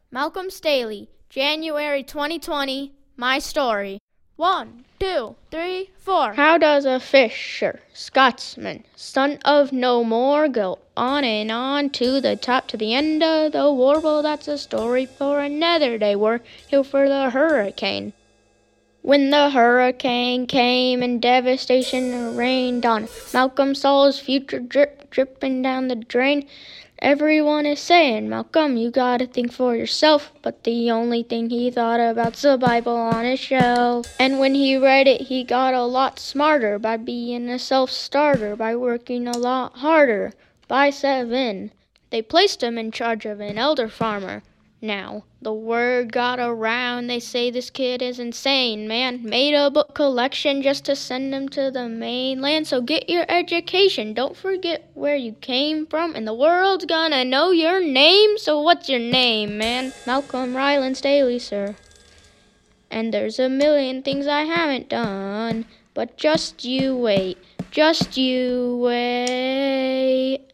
Malcolm Staley, January 2020, My Story. 1, 2, 3, 4. How does a fisher, Scotsman, son of no more, go on and on to the top, to the end of the war? Well, that's a story for another day. We're here for the hurricane. When the hurricane came and devastation rained on Malcolm saw his future dripping down the drain. Everyone is saying, Malcolm, you gotta think for yourself. But the only thing he thought about's the Bible on his shelf. And when he read it, he got a lot smarter by being a self-starter, by working a lot harder. By 7, they placed him in charge of an elder farmer. Now, the word got around, they say this kid is insane. Man made a book collection just to send him to the mainland. So get your education, don't forget where you came from, and the world's gonna know your name. So what's your name, man? Malcolm Ryland Staley, sir. And there's a million things I haven't done, but just you wait, just you wait.